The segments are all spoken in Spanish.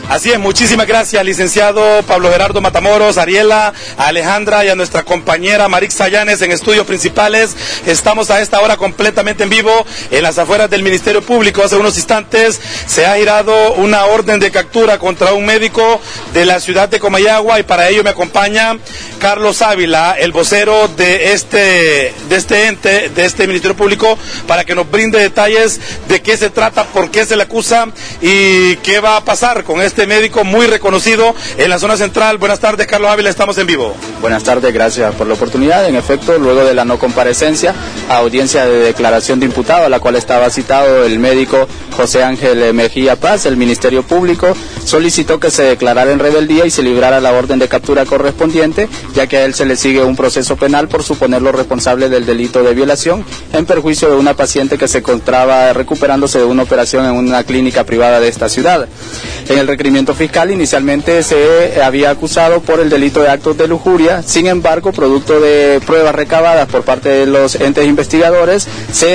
Así es, muchísimas gracias, licenciado Pablo Gerardo Matamoros, Ariela, a Alejandra y a nuestra compañera Marix Sayanes en estudios principales. Estamos a esta hora completamente en vivo en las afueras del Ministerio Público. Hace unos instantes se ha girado una orden de captura contra un médico de la ciudad de Comayagua y para ello me acompaña Carlos Ávila, el vocero de este ente, de este Ministerio Público, para que nos brinde detalles de qué se trata, por qué se le acusa y qué va a pasar con este médico muy reconocido en la zona central. Buenas tardes, Carlos Ávila, estamos en vivo. Buenas tardes, gracias por la oportunidad. En efecto, luego de la no comparecencia a audiencia de declaración de imputado, a la cual estaba citado el médico José Ángel Mejía Paz, el Ministerio Público solicitó que se declarara en rebeldía y se librara la orden de captura correspondiente, ya que a él se le sigue un proceso penal por suponerlo responsable del delito de violación en perjuicio de una paciente que se encontraba recuperándose de una operación en una clínica privada de esta ciudad. En el requerimiento fiscal inicialmente se había acusado por el delito de actos de lujuria, sin embargo, producto de pruebas recabadas por parte de los entes investigadores,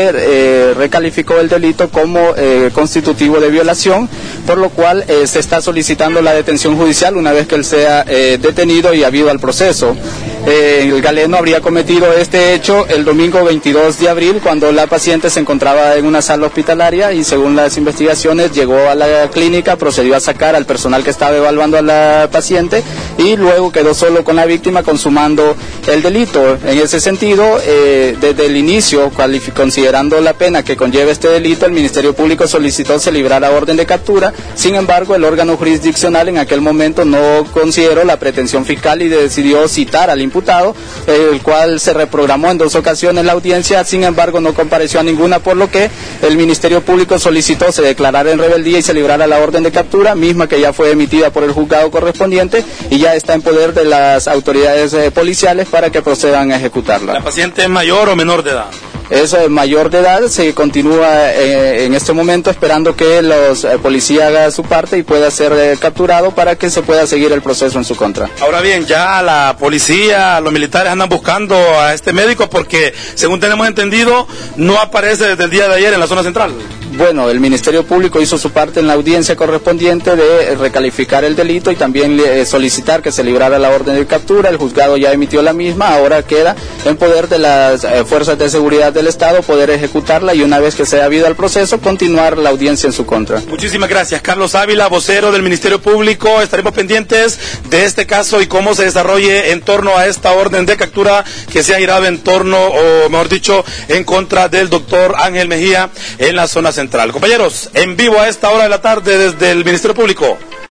se recalificó el delito como constitutivo de violación, por lo cual se está solicitando la detención judicial una vez que él sea detenido y habido al proceso. El galeno habría cometido este hecho el domingo 22 de abril cuando la paciente se encontraba en una sala hospitalaria y según las investigaciones llegó a la clínica, procedió a sacar al personal que estaba evaluando a la paciente y luego quedó solo con la víctima consumando el delito. En ese sentido, desde el inicio, considerando la pena que conlleva este delito, el Ministerio Público solicitó se librara orden de captura. Sin embargo, el órgano jurisdiccional en aquel momento no consideró la pretensión fiscal y decidió citar al imputado, el cual se reprogramó en 2 ocasiones la audiencia, sin embargo no compareció a ninguna, por lo que el Ministerio Público solicitó se declarara en rebeldía y se librara la orden de captura, misma que ya fue emitida por el juzgado correspondiente y ya está en poder de las autoridades policiales para que procedan a ejecutarla. ¿La paciente es mayor o menor de edad? Es mayor de edad, se continúa en este momento esperando que los policías hagan su parte y pueda ser capturado para que se pueda seguir el proceso en su contra. Ahora bien, ya la policía, los militares andan buscando a este médico porque, según tenemos entendido, no aparece desde el día de ayer en la zona central. Bueno, el Ministerio Público hizo su parte en la audiencia correspondiente de recalificar el delito y también solicitar que se librara la orden de captura. El juzgado ya emitió la misma, ahora queda en poder de las fuerzas de seguridad del Estado poder ejecutarla y una vez que se haya habido el proceso, continuar la audiencia en su contra. Muchísimas gracias, Carlos Ávila, vocero del Ministerio Público. Estaremos pendientes de este caso y cómo se desarrolle en torno a esta orden de captura que se ha girado en torno, o mejor dicho, en contra del doctor Ángel Mejía en la zona central. Compañeros, en vivo a esta hora de la tarde desde el Ministerio Público.